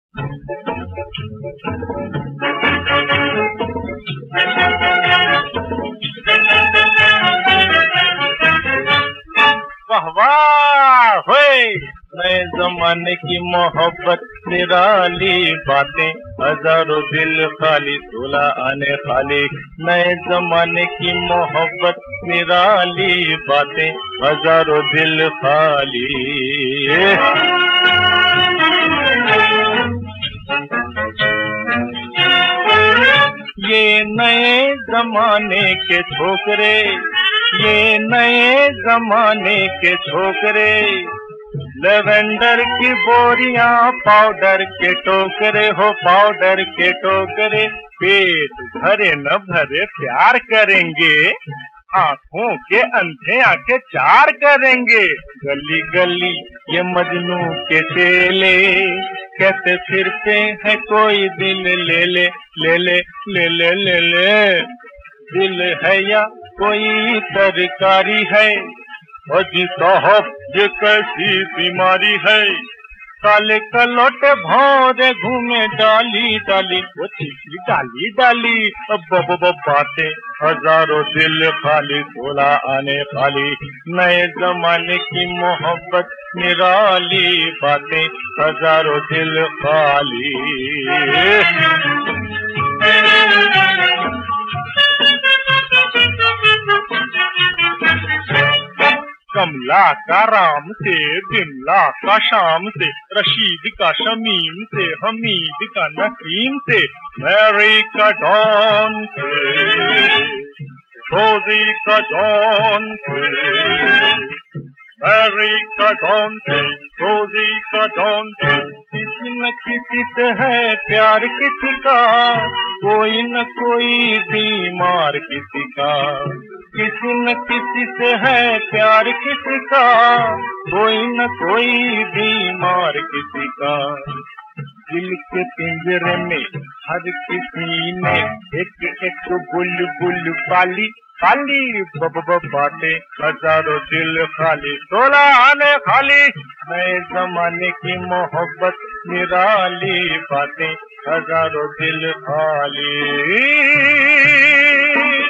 वाह वाह होए, नए जमाने की मोहब्बत निराली बातें, हजारों दिल खाली, सोला आने खाली। नए जमाने की मोहब्बत निराली बातें, हजारों दिल खाली। ये नए जमाने के छोकरे, ये नए जमाने के छोकरे, लेवेंडर की बोरियां, पाउडर के टोकरे हो, पाउडर के टोकरे। पेट भरे न भरे प्यार करेंगे, आंखों के अंधे आंखें चार करेंगे। गली गली ये मजनू के चेले, कहते फिरते हैं कोई दिल ले ले, ले ले ले ले ले ले। दिल है या कोई तरकारी है, और जी साहब ये कैसी बीमारी है। काले कलोटे भौरे घूमे डाली डाली, वो चीखी डाली डाली। अब बातें हजारों दिल खाली, सोला आने खाली। नए जमाने की मोहब्बत निराली बातें, हजारों दिल खाली। कमला का राम से, बिमला का शाम से, रशीद का शमीम से, हमीद का नसीम से, मैरी का डॉन से, रोजी का जॉन से, मैरी का डॉन से, रोजी का जॉन से। किसी न किसी से है प्यार किसी का, कोई न कोई बीमार किसी का। किसी न किसी से है प्यार किसी का, कोई न कोई बीमार किसी का। दिल के पिंजरे में हर किसी ने एक एक बुलबुल पाली खाली। बातें हजारों दिल खाली, सोला आने खाली। नए जमाने की मोहब्बत निराली बातें, हजारों दिल खाली।